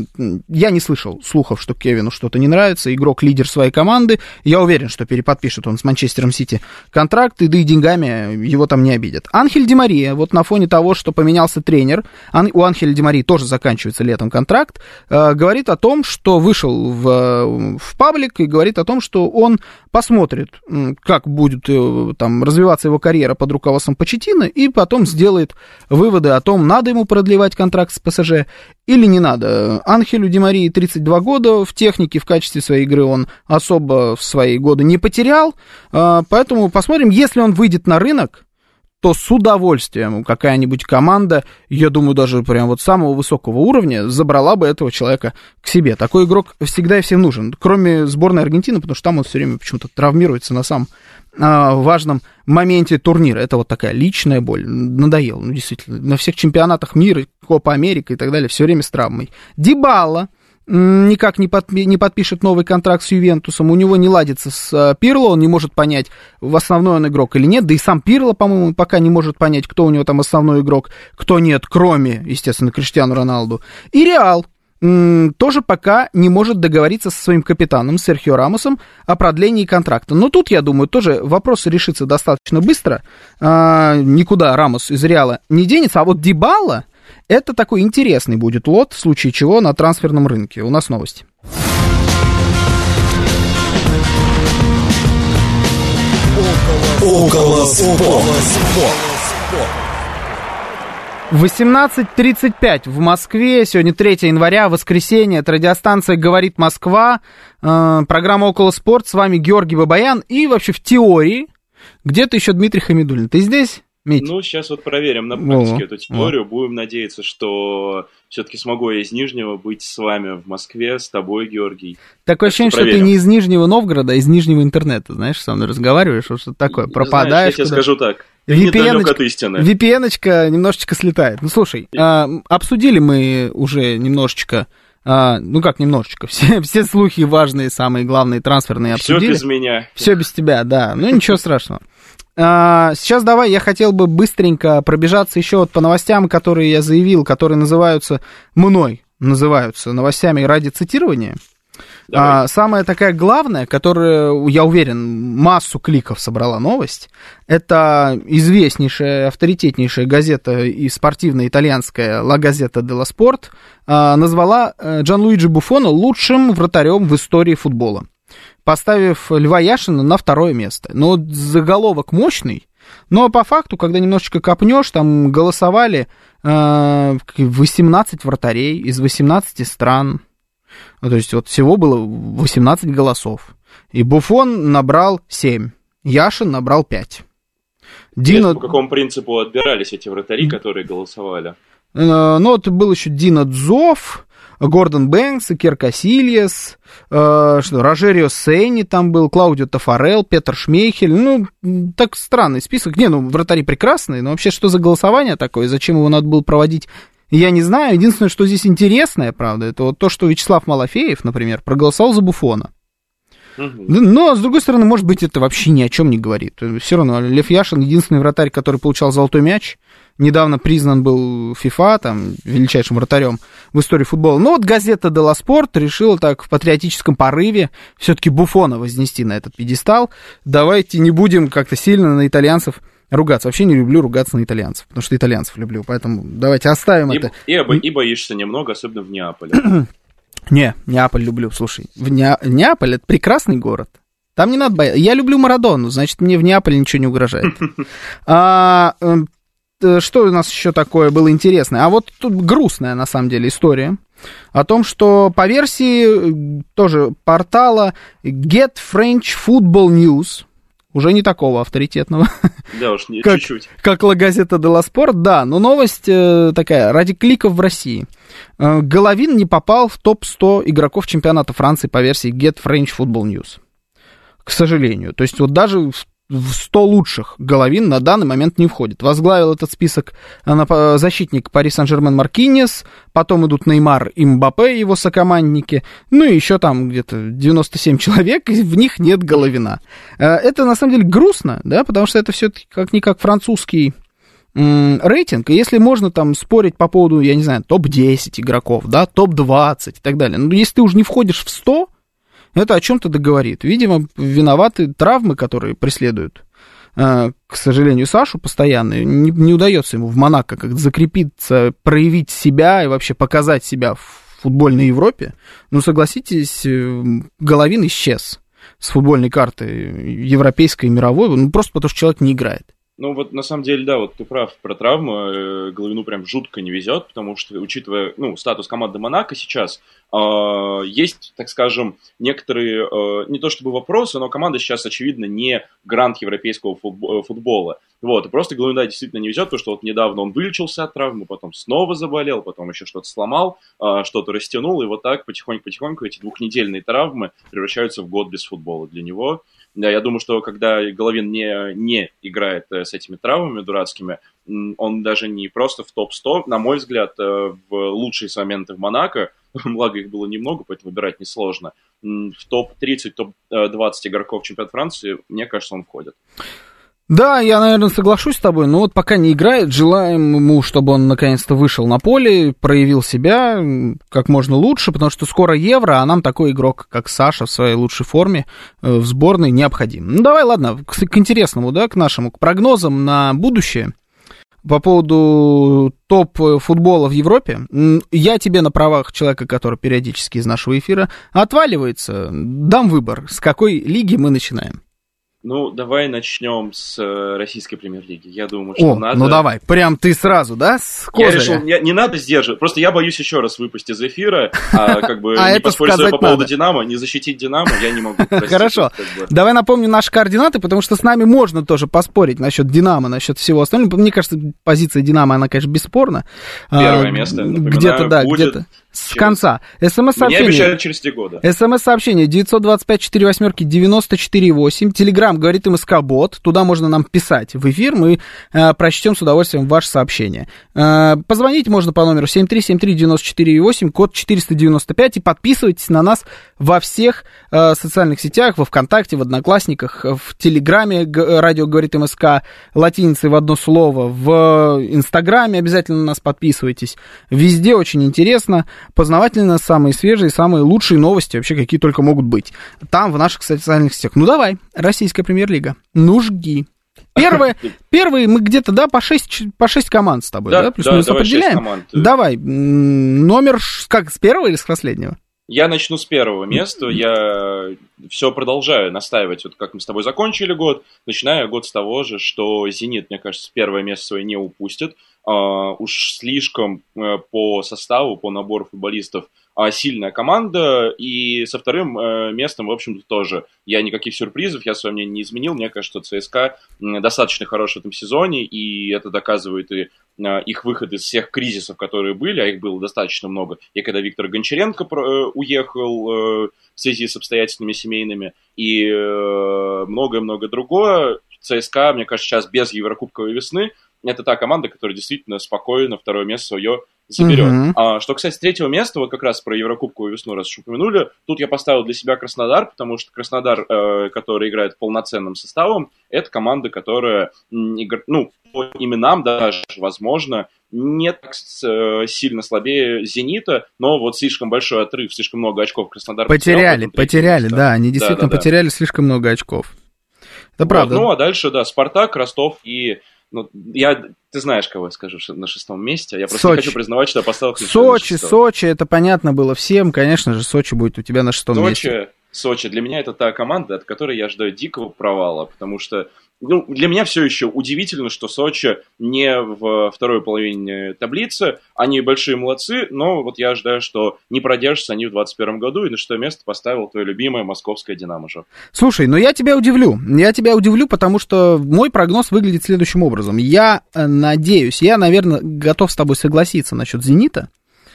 я не слышал слухов, что Кевину что-то не нравится. Игрок лидер своей команды. Я уверен, что переподпишет он с Манчестером Сити контракт, и да и деньгами его там не обидят. Анхель Ди Мария, вот на фоне того, что поменялся тренер, у Анхеля Ди Марии тоже заканчивается летом контракт, э, говорит о том, что вышел в, в паблик и говорит о том, что он посмотрит, как будет э, там развиваться его карьера под руководством Почеттино, и потом сделает выводы о том, надо ему продлевать контракт с ПСЖ или не надо. Анхелю Ди Марии тридцать два года, в технике, в качестве своей игры он особо в свои годы не потерял, э, поэтому посмотрим, если он выйдет на рынок, то с удовольствием какая-нибудь команда, я думаю, даже прям вот самого высокого уровня, забрала бы этого человека к себе. Такой игрок всегда и всем нужен, кроме сборной Аргентины, потому что там он все время почему-то травмируется на самом а, важном моменте турнира. Это вот такая личная боль. Надоело, ну действительно. На всех чемпионатах мира, Копа Америка и так далее, все время с травмой. Дибала никак не, под, не подпишет новый контракт с Ювентусом, у него не ладится с uh, Пирло, он не может понять, в основной он игрок или нет, да и сам Пирло, по-моему, пока не может понять, кто у него там основной игрок, кто нет, кроме, естественно, Криштиану Роналду. И Реал м- тоже пока не может договориться со своим капитаном Серхио Рамосом о продлении контракта. Но тут, я думаю, тоже вопрос решится достаточно быстро, а, никуда Рамос из Реала не денется, а вот Дибала — это такой интересный будет лот, в случае чего на трансферном рынке. У нас новости. Около спорта. восемнадцать тридцать пять в Москве. Сегодня третьего января, воскресенье. Это радиостанция «Говорит Москва». Э, программа «Около спорт». С вами Георгий Бабаян. И вообще в теории где-то еще Дмитрий Хамидуллин. Ты здесь, Мить? Ну, сейчас вот проверим на практике О, эту теорию. о. Будем надеяться, что все-таки смогу я из Нижнего быть с вами в Москве, с тобой, Георгий. Такое ощущение, что, что ты не из Нижнего Новгорода, а из Нижнего интернета. Знаешь, со мной разговариваешь, вот что-то такое. Пропадаешь. Знаешь, я тебе скажу так. ви пи эн-очка немножечко слетает. Ну, слушай, а, обсудили мы уже немножечко, а, ну как немножечко, все, все слухи важные, самые главные, трансферные обсудили. Все без меня. Все без тебя, да, ну ничего страшного. А, сейчас давай, я хотел бы быстренько пробежаться еще вот по новостям, которые я заявил, которые называются, мной называются новостями ради цитирования. А, самая такая главная, которая, я уверен, массу кликов собрала новость, это известнейшая, авторитетнейшая газета и спортивная итальянская La Gazzetta dello Sport а, назвала Джанлуиджи Буффона лучшим вратарем в истории футбола, поставив Льва Яшина на второе место. Но заголовок мощный, но по факту, когда немножечко копнешь, там голосовали э, восемнадцать вратарей из восемнадцати стран. Ну, то есть вот всего было восемнадцать голосов. И Буффон набрал семь, Яшин набрал пять. Дино... По какому принципу отбирались эти вратари, которые голосовали? Э, ну, вот был еще Дино Дзов, Гордон Бэнкс, Икер Касильес, э, что, Рожерио Сенни там был, Клаудио Тафарелл, Петр Шмейхель. Ну, так странный список. Не, ну, вратари прекрасные, но вообще что за голосование такое, зачем его надо было проводить, я не знаю. Единственное, что здесь интересное, правда, это вот то, что Вячеслав Малафеев, например, проголосовал за Буффона. Угу. Но, с другой стороны, может быть, это вообще ни о чем не говорит. Все равно Лев Яшин единственный вратарь, который получал золотой мяч. Недавно признан был FIFA, там, величайшим вратарем в истории футбола. Но вот газета «Делла Спорт» решила так в патриотическом порыве все-таки Буффона вознести на этот пьедестал. Давайте не будем как-то сильно на итальянцев ругаться. Вообще не люблю ругаться на итальянцев, потому что итальянцев люблю. Поэтому давайте оставим и, это. И, и боишься немного, особенно в Неаполе. Не, Неаполь люблю, слушай. В Неа... Неаполь — это прекрасный город. Там не надо бояться. Я люблю Марадону, значит, мне в Неаполе ничего не угрожает. А, что у нас еще такое было интересное? А вот тут грустная, на самом деле, история о том, что по версии тоже портала Get French Football News, уже не такого авторитетного, да уж, не, как, чуть-чуть. Как La Gazzetta dello Sport, да, но новость э, такая, ради кликов в России. Э, Головин не попал в топ сто игроков чемпионата Франции по версии Get French Football News. К сожалению. То есть вот даже в, в сто лучших Головин на данный момент не входит. Возглавил этот список защитник Пари Сен-Жермен Маркиньес, потом идут Неймар и Мбаппе, его сокомандники, ну и еще там где-то девяносто семь человек, и в них нет Головина. Это на самом деле грустно, да, потому что это все-таки как-никак французский м- рейтинг, и если можно там спорить по поводу, я не знаю, топ десять игроков, да, топ двадцать и так далее, но если ты уже не входишь в сто, это о чем-то договорит. Видимо, виноваты травмы, которые преследуют, э, к сожалению, Сашу постоянно. Не, не удается ему в Монако как-то закрепиться, проявить себя и вообще показать себя в футбольной Европе. Ну, согласитесь, Головин исчез с футбольной карты европейской и мировой, ну, просто потому что человек не играет. Ну, вот на самом деле, да, вот ты прав про травму, Головину прям жутко не везет, потому что, учитывая, ну, статус команды Монако сейчас, э, есть, так скажем, некоторые, э, не то чтобы вопросы, но команда сейчас, очевидно, не грант европейского футбола. Вот, и просто Головину, да, действительно не везет, потому что вот недавно он вылечился от травмы, потом снова заболел, потом еще что-то сломал, э, что-то растянул, и вот так потихоньку-потихоньку эти двухнедельные травмы превращаются в год без футбола для него. Да, я думаю, что когда Головин не, не играет с этими травмами дурацкими, он даже не просто в топ сто, на мой взгляд, в лучшие моменты в Монако, благо их было немного, поэтому выбирать несложно, в топ тридцать, топ двадцать игроков чемпионата Франции, мне кажется, он входит. Да, я, наверное, соглашусь с тобой, но вот пока не играет, желаем ему, чтобы он наконец-то вышел на поле, проявил себя как можно лучше, потому что скоро Евро, а нам такой игрок, как Саша, в своей лучшей форме в сборной необходим. Ну, давай, ладно, к, к интересному, да, к нашему, к прогнозам на будущее. По поводу топ-футбола в Европе, я тебе на правах человека, который периодически из нашего эфира отваливается, дам выбор, с какой лиги мы начинаем. Ну, давай начнем с э, российской премьер-лиги. Я думаю, что О, надо... ну давай, прям ты сразу, да, с козыря? Я решил, не, не надо сдерживать. Просто я боюсь еще раз выпасть из эфира, а как бы А не это поспорить сказать по поводу надо. Динамо, не защитить Динамо, я не могу. Простите, Хорошо. как бы. Давай напомню наши координаты, потому что с нами можно тоже поспорить насчет Динамо, насчет всего остального. Мне кажется, позиция Динамо, она, конечно, бесспорна. Первое А, место, напоминаю, где-то, да, будет где-то с через- конца. Мне СМС-сообщение. обещают через три года. СМС-сообщение девятьсот двадцать пять сорок восемь девяносто четыре восемь. Телеграм говорит МСК-бот. Туда можно нам писать в эфир. Мы э, прочтем с удовольствием ваше сообщение. Э, позвонить можно по номеру семь три семь три девять четыре восемь, код четыреста девяносто пять. И подписывайтесь на нас во всех э, социальных сетях, во ВКонтакте, в Одноклассниках, в Телеграме. Г- радио говорит МСК латиницей в одно слово. В Инстаграме обязательно на нас подписывайтесь. Везде очень интересно, познавательно, самые свежие, самые лучшие новости вообще, какие только могут быть. Там, в наших социальных сетях. Ну, давай, российская премьер-лига. Ну, жги. Первые, первые мы где-то, да, по шесть, по шесть команд с тобой, да, Да, плюс-минус да, давай шесть определяем? команд. Давай, м, номер, ш- как, с первого или с последнего? Я начну с первого места. Я все продолжаю настаивать, вот как мы с тобой закончили год, начиная год с того же, что «Зенит», мне кажется, первое место свое не упустит. А, уж слишком э, по составу, по набору футболистов а, сильная команда. И со вторым э, местом, в общем-то, тоже я никаких сюрпризов, я свое мнение не изменил. Мне кажется, что ЦСКА м, достаточно хорош в этом сезоне, и это доказывает и э, их выход из всех кризисов, которые были, а их было достаточно много. И когда Виктор Гончаренко про, э, уехал э, в связи с обстоятельствами семейными, и э, многое-многое другое, ЦСКА, мне кажется, сейчас без Еврокубковой весны, это та команда, которая действительно спокойно второе место свое заберет. Мгм. А, что, кстати, третьего места, вот как раз про Еврокубковую весну, раз уж упомянули, тут я поставил для себя Краснодар, потому что Краснодар, э, который играет полноценным составом, это команда, которая, м, игр- ну, по именам даже, возможно, не так э, сильно слабее «Зенита», но вот слишком большой отрыв, слишком много очков Краснодар потерял в Потеряли, этом третьем потеряли, месте. да, они действительно Да-да-да. потеряли слишком много очков. Это Вот, правда. ну, а дальше, да, Спартак, Ростов и... Ну, я, ты знаешь, кого я скажу что на шестом месте. Я просто Сочи. не хочу признавать, что я поставил их на Сочи, шестое. Сочи, это понятно было всем. Конечно же, Сочи будет у тебя на шестом месте. Сочи, Сочи, для меня это та команда, от которой я ожидаю дикого провала, потому что, ну, для меня все еще удивительно, что Сочи не в второй половине таблицы, они большие молодцы, но вот я ожидаю, что не продержатся они в двадцать первом году, и на шестое место поставил твое любимое московское «Динамо» же. Слушай, ну я тебя удивлю. Я тебя удивлю, потому что мой прогноз выглядит следующим образом. Я э, надеюсь, я, наверное, готов с тобой согласиться насчет «Зенита»,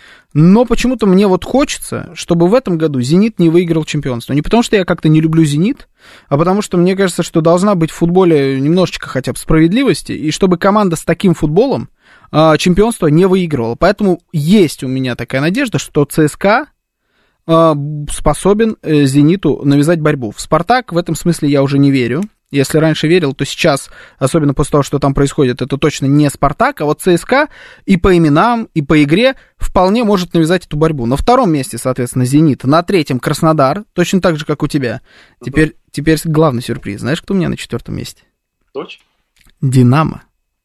но почему-то мне вот хочется, чтобы в этом году «Зенит» не выиграл чемпионство. Не потому что я как-то не люблю «Зенит», а потому что мне кажется, что должна быть в футболе немножечко хотя бы справедливости, и чтобы команда с таким футболом э, чемпионство не выигрывала. Поэтому есть у меня такая надежда, что ЦСКА э, способен э, «Зениту» навязать борьбу. В «Спартак» в этом смысле я уже не верю. Если раньше верил, то сейчас, особенно после того, что там происходит, это точно не «Спартак», а вот ЦСКА и по именам, и по игре вполне может навязать эту борьбу. На втором месте, соответственно, «Зенит», на третьем Краснодар, точно так же, как у тебя. Теперь, теперь главный сюрприз. Знаешь, кто у меня на четвертом месте? Точно? «Динамо».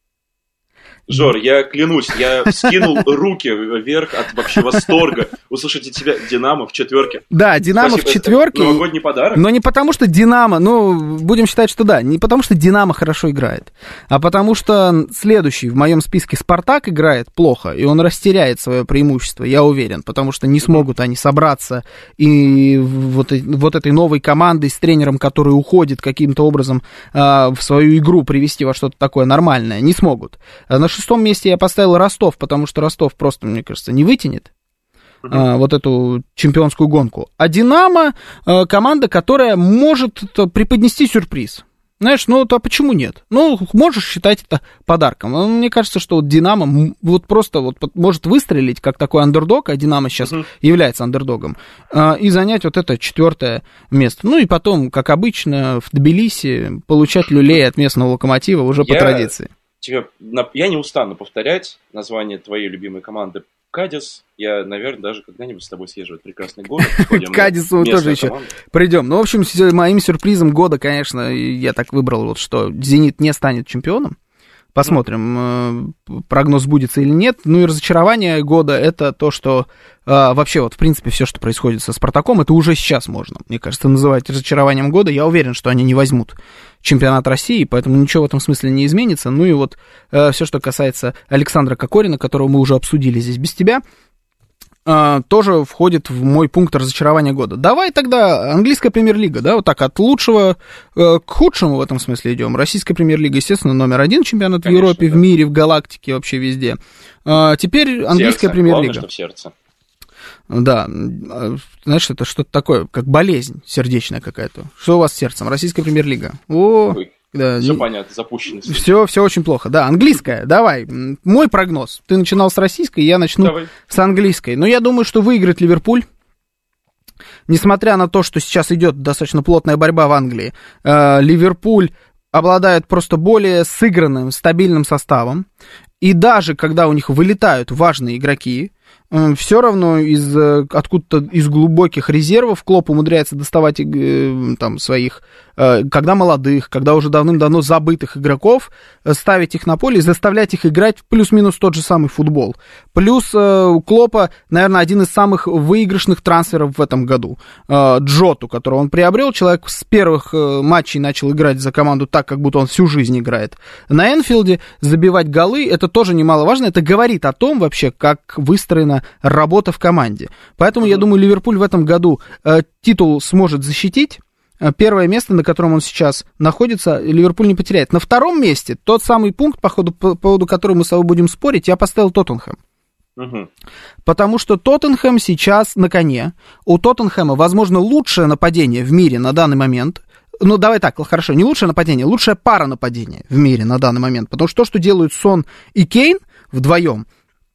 Жор, я клянусь, я скинул руки вверх от вообще восторга услышать от тебя «Динамо» в четверке. Да, «Динамо» Спасибо, в четверке. это новогодний подарок. Но не потому, что «Динамо», ну, будем считать, что да, не потому, что «Динамо» хорошо играет, а потому что следующий в моем списке «Спартак» играет плохо, и он растеряет свое преимущество, я уверен, потому что не смогут они собраться и вот, вот этой новой командой с тренером, который уходит каким-то образом э, в свою игру привести во что-то такое нормальное, не смогут. На шестом месте я поставил Ростов, потому что Ростов просто, мне кажется, не вытянет а, вот эту чемпионскую гонку. А «Динамо» а, команда, которая может преподнести сюрприз. Знаешь, ну, то почему нет? Ну, можешь считать это подарком. Но мне кажется, что вот «Динамо» вот просто вот может выстрелить как такой андердог, а «Динамо» сейчас uh-huh. является андердогом, а, и занять вот это четвертое место. Ну, и потом, как обычно, в Тбилиси получать люлей от местного «Локомотива» уже я... по традиции. Тебе, я не устану повторять название твоей любимой команды «Кадис». Я, наверное, даже когда-нибудь с тобой съезжу в прекрасный город. К Кадису мы тоже еще придем. Ну, в общем, моим сюрпризом года, конечно, я так выбрал, вот, что «Зенит» не станет чемпионом, Посмотрим, прогноз сбудется или нет. Ну и разочарование года — это то, что вообще вот в принципе все, что происходит со Спартаком, это уже сейчас можно, мне кажется, называть разочарованием года. Я уверен, что они не возьмут чемпионат России, поэтому ничего в этом смысле не изменится. Ну и вот все, что касается Александра Кокорина, которого мы уже обсудили здесь без тебя, тоже входит в мой пункт разочарования года. Давай тогда английская премьер-лига, да, вот так от лучшего э, к худшему в этом смысле идем. Российская премьер-лига, естественно, номер один чемпионат Конечно, в Европе, да. в мире, в галактике, вообще везде. А теперь английская сердце. премьер-лига. Главное, что в сердце. Да, знаешь, это что-то такое, как болезнь сердечная какая-то. Что у вас с сердцем? Российская премьер-лига. О, Ой. Да, все не... понятно, запущено. Все, все очень плохо. Да, английская, давай. Мой прогноз. Ты начинал с российской, я начну давай. с английской. Но я думаю, что выиграет Ливерпуль. Несмотря на то, что сейчас идет достаточно плотная борьба в Англии, э, Ливерпуль обладает просто более сыгранным, стабильным составом. И даже когда у них вылетают важные игроки, все равно из, откуда-то из глубоких резервов Клоп умудряется доставать там, своих, когда молодых, когда уже давным-давно забытых игроков, ставить их на поле и заставлять их играть плюс-минус тот же самый футбол. Плюс у Клопа, наверное, один из самых выигрышных трансферов в этом году. Джоту, которого он приобрел, человек с первых матчей начал играть за команду так, как будто он всю жизнь играет. На Энфилде забивать голы, это тоже немаловажно, это говорит о том вообще, как выстроена работа в команде. Поэтому, mm-hmm. я думаю, Ливерпуль в этом году э, титул сможет защитить. Первое место, на котором он сейчас находится, Ливерпуль не потеряет. На втором месте, тот самый пункт, по, ходу, по поводу которого мы с тобой будем спорить, я поставил Тоттенхэм. Mm-hmm. Потому что Тоттенхэм сейчас на коне. У Тоттенхэма, возможно, лучшее нападение в мире на данный момент. Ну, давай так, хорошо, не лучшее нападение, лучшая пара нападения в мире на данный момент. Потому что то, что делают Сон и Кейн вдвоем,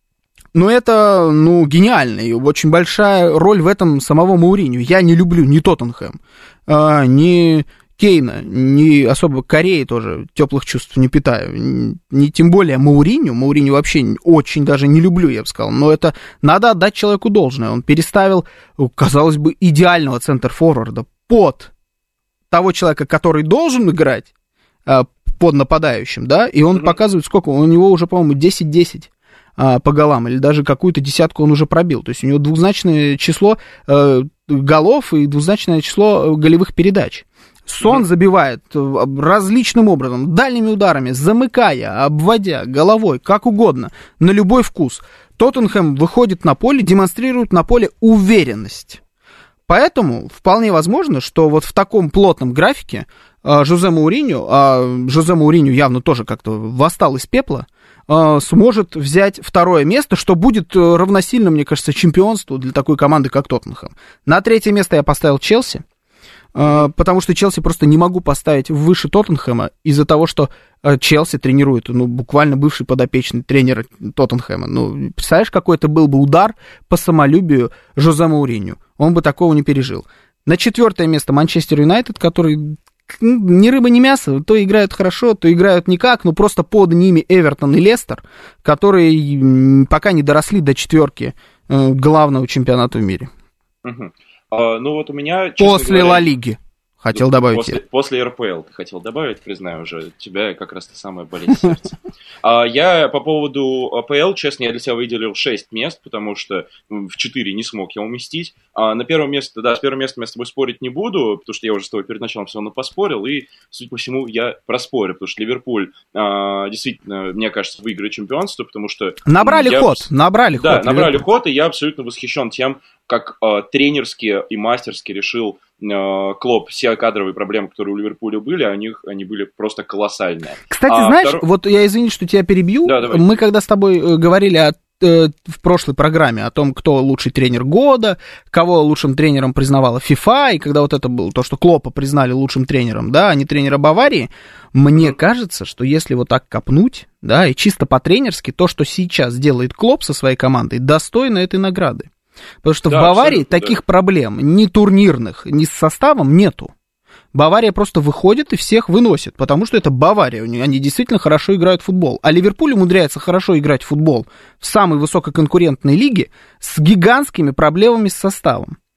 ну, это, ну, гениально, и очень большая роль в этом самого Мауриньо. Я не люблю ни Тоттенхэм, а, ни Кейна, ни особо Кореи тоже теплых чувств не питаю, ни, ни тем более Мауриньо. Мауриньо вообще очень даже не люблю, я бы сказал, но это надо отдать человеку должное. Он переставил, казалось бы, идеального центр-форварда под того человека, который должен играть а, под нападающим, да, и он mm-hmm. показывает, сколько, у него уже, по-моему, десять-десять. По голам, или даже какую-то десятку он уже пробил. То есть у него двузначное число э, голов и двузначное число голевых передач. Сон mm-hmm. забивает различным образом, дальними ударами, замыкая, обводя, головой, как угодно, на любой вкус. Тоттенхэм выходит на поле, демонстрирует на поле уверенность. Поэтому вполне возможно, что вот в таком плотном графике э, Жозе Мауриньо, а Жозе Мауриньо явно тоже как-то восстал из пепла, сможет взять второе место, что будет равносильно, мне кажется, чемпионству для такой команды, как Тоттенхэм. На третье место я поставил Челси, потому что Челси просто не могу поставить выше Тоттенхэма из-за того, что Челси тренирует, ну, буквально бывший подопечный тренер Тоттенхэма. Ну, представляешь, какой это был бы удар по самолюбию Жозе Мауриньо. Он бы такого не пережил. На четвертое место Манчестер Юнайтед, который... ни рыба, ни мясо, то играют хорошо, то играют никак, но просто под ними Эвертон и Лестер, которые пока не доросли до четверки главного чемпионата в мире. Угу. А, ну вот у меня, после говоря, Ла Лиги. Хотел добавить. После, после эр пэ эл ты хотел добавить, признаю уже. У тебя как раз-то самая болезнь сердца. А я по поводу а пэ эл, честно, я для себя выделил шесть мест, потому что в четыре не смог я уместить. А на первом месте, да, с первым местом я с тобой спорить не буду, потому что я уже с тобой перед началом все равно поспорил, и, судя по всему, я проспорю, потому что Ливерпуль а, действительно, мне кажется, выиграет чемпионство, потому что... Набрали я, ход, набрали да, ход. Да, набрали Ливерпуль. ход, и я абсолютно восхищен тем, как э, тренерски и мастерски решил э, Клоп все кадровые проблемы, которые у Ливерпуля были, а у них они были просто колоссальные. Кстати, а знаешь, втор... вот я, извини, что тебя перебью, да, мы когда с тобой говорили о, э, в прошлой программе о том, кто лучший тренер года, кого лучшим тренером признавала FIFA, и когда вот это было, то, что Клопа признали лучшим тренером, да, а не тренера Баварии, мне mm-hmm. кажется, что если вот так копнуть, да, и чисто по-тренерски, то, что сейчас делает Клоп со своей командой, достойно этой награды. Потому что да, в Баварии таких да. проблем ни турнирных, ни с составом нету. Бавария просто выходит и всех выносит, потому что это Бавария, они действительно хорошо играют в футбол. А Ливерпуль умудряется хорошо играть в футбол в самой высококонкурентной лиге с гигантскими проблемами с составом.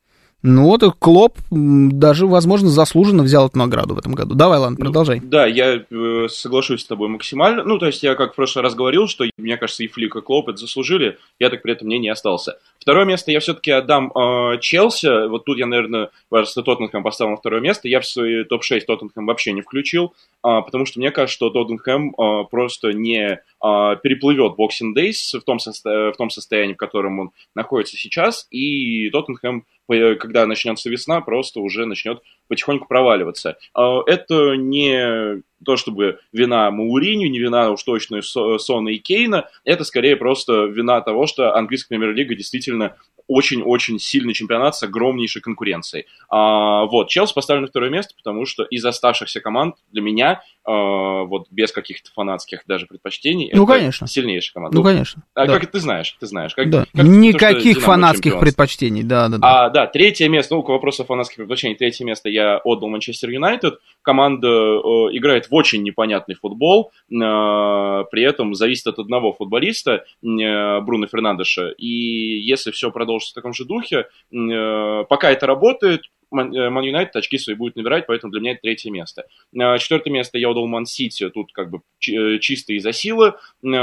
Ну вот Клоп даже, возможно, заслуженно взял эту награду в этом году. Давай, ладно, продолжай. Ну, да, я э, соглашусь с тобой максимально. Ну, то есть я, как в прошлый раз говорил, что, мне кажется, и Флик, и Клоп это заслужили, я так при этом мнении остался. Второе место я все-таки отдам э, Челси. Вот тут я, наверное, просто Тоттенхэм поставил на второе место. Я в свой топ шесть Тоттенхэм вообще не включил, э, потому что мне кажется, что Тоттенхэм э, просто не э, переплывет Boxing Days в том, состо... в том состоянии, в котором он находится сейчас, и Тоттенхэм, когда начнется весна, просто уже начнет потихоньку проваливаться. Это не то, чтобы вина Мауриньо, не вина уж точно Сона и Кейна, это скорее просто вина того, что английская премьер-лига действительно очень-очень сильный чемпионат с огромнейшей конкуренцией. А, вот, Челси поставлен на второе место, потому что из оставшихся команд для меня, а, вот без каких-то фанатских даже предпочтений, ну, это конечно. сильнейшая команда. Ну, ну конечно. А да. Как ты знаешь, ты знаешь. Как, да. как Никаких то, фанатских предпочтений, да, да, да. А, да, третье место, ну, к вопросу о фанатских предпочтениях, третье место я отдал Манчестер Юнайтед. Команда э, играет в очень непонятный футбол, э, при этом зависит от одного футболиста, э, Бруно Фернандеша, и если все продолжится в таком же духе, э, пока это работает, Ман Юнайтед очки свои будет набирать, поэтому для меня это третье место. Четвертое место я отдал Ман Сити, тут как бы чисто из-за силы.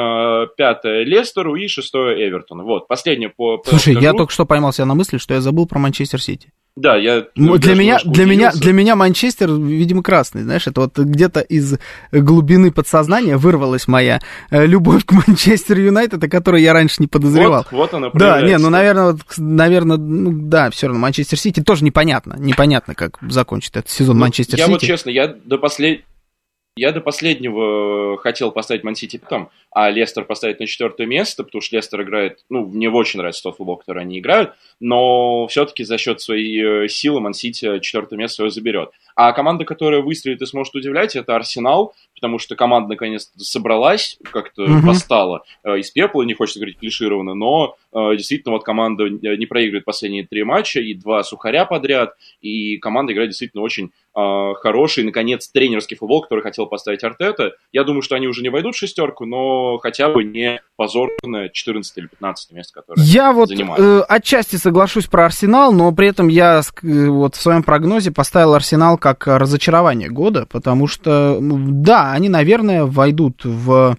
Пятое Лестеру и шестое Эвертону. Вот, последнее по... Слушай, скажу. Я только что поймал себя на мысли, что я забыл про Манчестер Сити. Да, я... Для меня, для, меня, для меня Манчестер, видимо, красный, знаешь, это вот где-то из глубины подсознания вырвалась моя любовь к Манчестер Юнайтед, о которой я раньше не подозревал. Вот, вот она да, не, ну, наверное, вот, наверное, ну, да, все равно Манчестер Сити тоже непонятно, непонятно, как закончит этот сезон ну, Манчестер я Сити. Я вот честно, я до последнего... Я до последнего хотел поставить Ман-Сити потом, а Лестер поставить на четвертое место, потому что Лестер играет, ну, мне очень нравится тот футбол, который они играют, но все-таки за счет своей силы Ман-Сити четвертое место свое заберет. А команда, которая выстрелит и сможет удивлять, это Арсенал, потому что команда наконец-то собралась, как-то mm-hmm. восстала э, из пепла, не хочется говорить клишированно, но э, действительно вот команда не проигрывает последние три матча и два сухаря подряд, и команда играет действительно очень э, хороший, наконец, тренерский футбол, который хотел поставить Артета. Я думаю, что они уже не войдут в шестерку, но хотя бы не позорное четырнадцатое или пятнадцатое место, которое я вот занимают. Э, отчасти соглашусь про Арсенал, но при этом я вот в своем прогнозе поставил Арсенал как разочарование года, потому что, да, они, наверное, войдут в,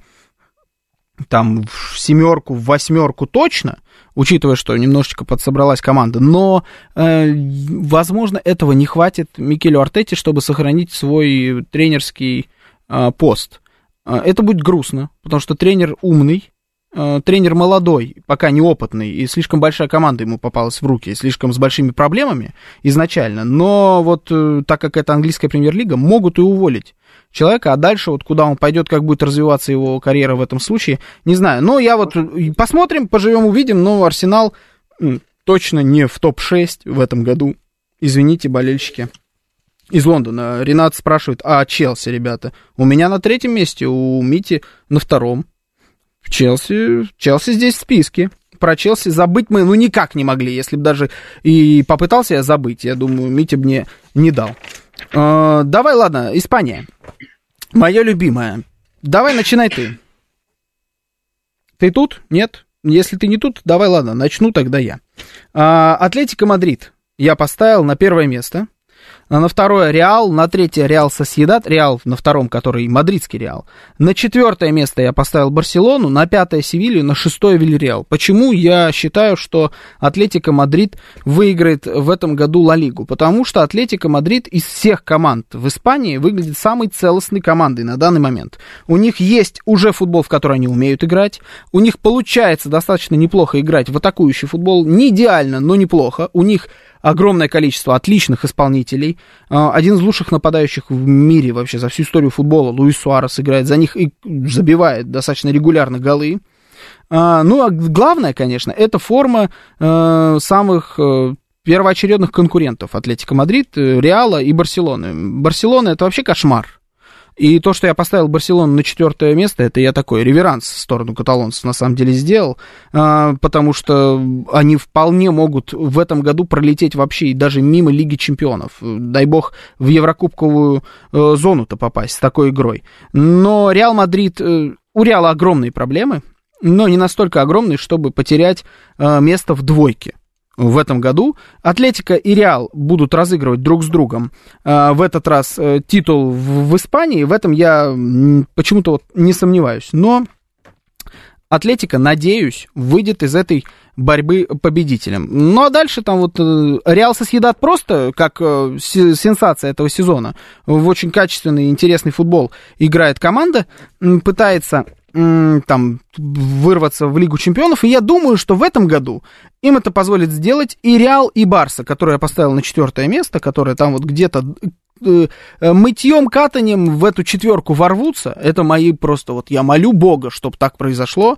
там, в семерку, в восьмерку точно, учитывая, что немножечко подсобралась команда, но, э, возможно, этого не хватит Микелю Артете, чтобы сохранить свой тренерский э, пост. Это будет грустно, потому что тренер умный, тренер молодой, пока неопытный, и слишком большая команда ему попалась в руки, и слишком с большими проблемами изначально, но вот так как это английская премьер-лига, могут и уволить человека, а дальше вот куда он пойдет, как будет развиваться его карьера в этом случае, не знаю. Но я вот, посмотрим, поживем, увидим, но Арсенал точно не в топ шесть в этом году, извините, болельщики. Из Лондона. Ренат спрашивает, а Челси, ребята? У меня на третьем месте, у Мити на втором. Челси, Челси здесь в списке. Про Челси забыть мы, ну, никак не могли. Если бы даже и попытался я забыть, я думаю, Митя бы мне не дал. Э, давай, ладно, Испания. Моя любимая. Давай, начинай ты. Ты тут? Нет? Если ты не тут, давай, ладно, начну тогда я. Э, Атлетико Мадрид я поставил на первое место. На второе Реал, на третье Реал Сосьедад, Реал на втором, который мадридский Реал. На четвертое место я поставил Барселону, на пятое Севилью, на шестое Вильяреал. Почему я считаю, что Атлетико Мадрид выиграет в этом году Ла Лигу? Потому что Атлетико Мадрид из всех команд в Испании выглядит самой целостной командой на данный момент. У них есть уже футбол, в который они умеют играть. У них получается достаточно неплохо играть в атакующий футбол. Не идеально, но неплохо. У них огромное количество отличных исполнителей. Один из лучших нападающих в мире вообще за всю историю футбола, Луис Суарес, играет за них и забивает достаточно регулярно голы. Ну, а главное, конечно, это форма самых первоочередных конкурентов Атлетико Мадрид, Реала и Барселоны. Барселона — это вообще кошмар. И то, что я поставил Барселону на четвертое место, это я такой реверанс в сторону каталонцев на самом деле сделал, потому что они вполне могут в этом году пролететь вообще и даже мимо Лиги Чемпионов. Дай бог в Еврокубковую зону-то попасть с такой игрой. Но Реал Мадрид, у Реала огромные проблемы, но не настолько огромные, чтобы потерять место в двойке в этом году. Атлетико и Реал будут разыгрывать друг с другом в этот раз титул в Испании. В этом я почему-то вот не сомневаюсь. Но Атлетико, надеюсь, выйдет из этой борьбы победителем. Ну, а дальше там вот Реал Сосьедад просто, как сенсация этого сезона, в очень качественный и интересный футбол играет команда, пытается там вырваться в Лигу Чемпионов, и я думаю, что в этом году им это позволит сделать и Реал, и Барса, которую я поставил на четвертое место, которое там вот где-то мытьем, катанием в эту четверку ворвутся. Это мои просто вот, я молю Бога, чтобы так произошло.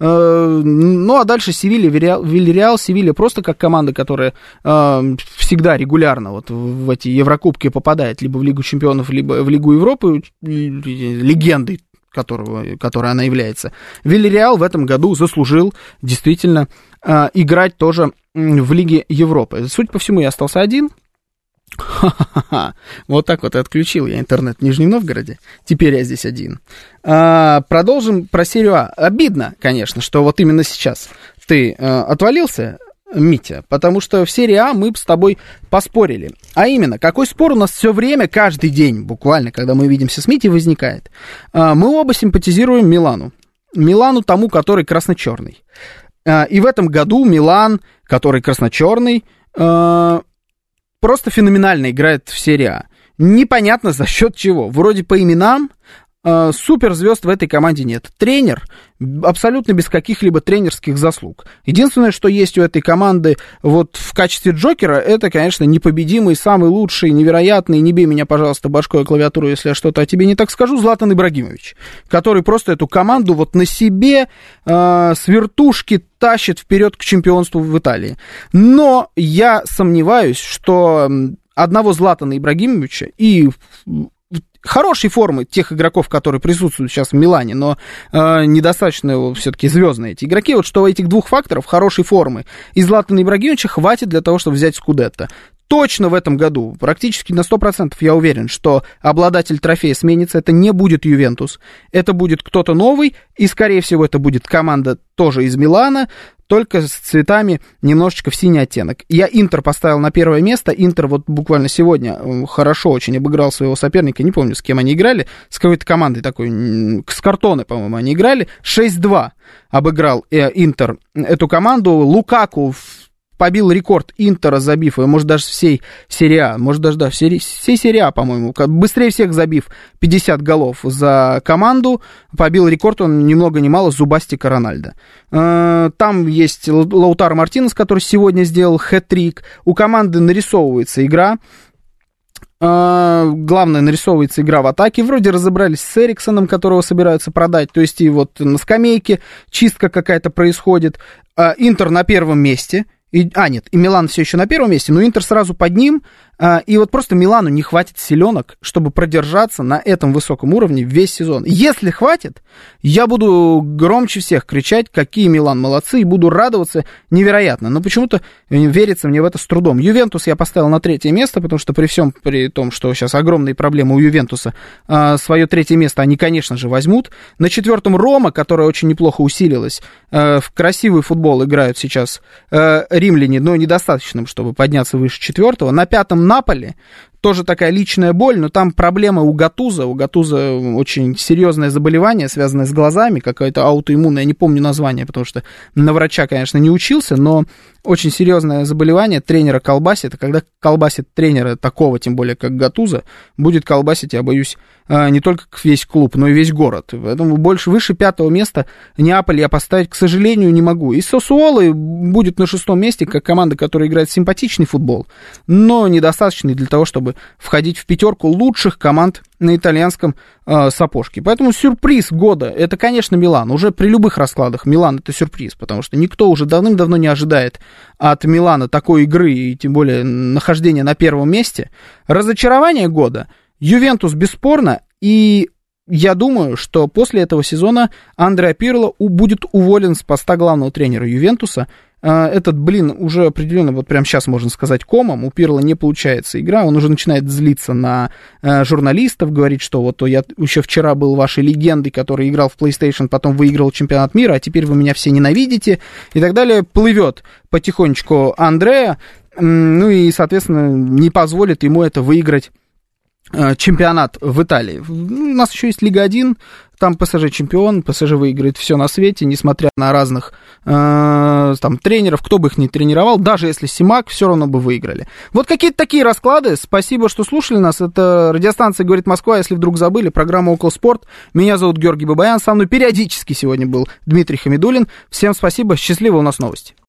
Ну, а дальше Севилья, Вильяреал, Севилья просто как команда, которая всегда регулярно вот в эти Еврокубки попадает либо в Лигу Чемпионов, либо в Лигу Европы, легендой, которого, которой она является. Вильяреал в этом году заслужил действительно э, играть тоже в Лиге Европы. Судя по всему, я остался один. Ха-ха-ха. Вот так вот и отключил я интернет в Нижнем Новгороде. Теперь я здесь один. А, продолжим про серию А. Обидно, конечно, что вот именно сейчас ты э, отвалился, Митя, потому что в серии А мы с тобой поспорили. А именно, какой спор у нас все время, каждый день, буквально, когда мы видимся с Митей, возникает. Мы оба симпатизируем Милану. Милану тому, который красно-черный. И в этом году Милан, который красно-черный, просто феноменально играет в серии А. Непонятно за счет чего. Вроде по именам суперзвезд в этой команде нет. Тренер абсолютно без каких-либо тренерских заслуг. Единственное, что есть у этой команды вот в качестве Джокера, это, конечно, непобедимый, самый лучший, невероятный, не бей меня, пожалуйста, башкой о клавиатуру, если я что-то о тебе не так скажу, Златан Ибрагимович, который просто эту команду вот на себе э, с вертушки тащит вперед к чемпионству в Италии. Но я сомневаюсь, что одного Златана Ибрагимовича и хорошей формы тех игроков, которые присутствуют сейчас в Милане, но э, недостаточно все-таки звездные эти игроки, вот что у этих двух факторов, хорошей формы и Златана Ибрагимовича, хватит для того, чтобы взять Скудетто. Точно в этом году, практически на сто процентов я уверен, что обладатель трофея сменится, это не будет Ювентус, это будет кто-то новый, и, скорее всего, это будет команда тоже из Милана, только с цветами немножечко в синий оттенок. Я Интер поставил на первое место, Интер вот буквально сегодня хорошо очень обыграл своего соперника, не помню, с кем они играли, с какой-то командой такой, с Картоне, по-моему, они играли, шесть-два обыграл э, Интер эту команду, Лукаку побил рекорд Интера, забив его, может, даже всей серии А, может, даже да, всей, всей серии А, по-моему, быстрее всех забив пятьдесят голов за команду, побил рекорд он ни много ни мало зубастика Рональдо. Там есть Лаутаро Мартинес, который сегодня сделал хэт-трик, у команды нарисовывается игра, главное, нарисовывается игра в атаке, вроде разобрались с Эриксоном, которого собираются продать, то есть и вот на скамейке чистка какая-то происходит, Интер на первом месте. И, а, нет, и Милан все еще на первом месте, но Интер сразу под ним, а, и вот просто Милану не хватит силенок, чтобы продержаться на этом высоком уровне весь сезон. Если хватит, я буду громче всех кричать, какие Милан молодцы, и буду радоваться невероятно, но почему-то верится мне в это с трудом. Ювентус я поставил на третье место, потому что при всем при том, что сейчас огромные проблемы у Ювентуса, а, свое третье место они, конечно же, возьмут. На четвертом Рома, которая очень неплохо усилилась, а, в красивый футбол играют сейчас а, римляне, но недостаточным, чтобы подняться выше четвертого. На пятом Наполи, тоже такая личная боль, но там проблема у Гатуза. У Гатуза очень серьезное заболевание, связанное с глазами, какое-то аутоиммунное, я не помню название, потому что на врача, конечно, не учился, но очень серьезное заболевание, тренера колбасит, а когда колбасит тренера такого, тем более, как Гатуза, будет колбасить, я боюсь, не только весь клуб, но и весь город. Поэтому больше, выше пятого места Неаполь я поставить, к сожалению, не могу. И Сосуоло будет на шестом месте, как команда, которая играет симпатичный футбол, но недостаточный для того, чтобы входить в пятерку лучших команд на итальянском э, сапожке. Поэтому сюрприз года, это, конечно, Милан. Уже при любых раскладах Милан это сюрприз, потому что никто уже давным-давно не ожидает от Милана такой игры, и тем более нахождения на первом месте. Разочарование года Ювентус бесспорно, и я думаю, что после этого сезона Андреа Пирло будет уволен с поста главного тренера Ювентуса. этот, блин, уже определенно, вот прямо сейчас можно сказать, комом, у Пирло не получается игра, он уже начинает злиться на журналистов, говорит, что вот я еще вчера был вашей легендой, который играл в PlayStation, потом выиграл чемпионат мира, а теперь вы меня все ненавидите, и так далее. Плывет потихонечку Андреа, ну и, соответственно, не позволит ему это выиграть чемпионат в Италии. У нас еще есть Лига один, там ПСЖ чемпион, ПСЖ выиграет все на свете, несмотря на разных э, там тренеров, кто бы их ни тренировал, даже если Симак, все равно бы выиграли. Вот какие-то такие расклады. Спасибо, что слушали нас. Это радиостанция «Говорит Москва», если вдруг забыли, программа «Около спорт». Меня зовут Георгий Бабаян, со мной периодически сегодня был Дмитрий Хамидуллин. Всем спасибо, счастливо, у нас новости.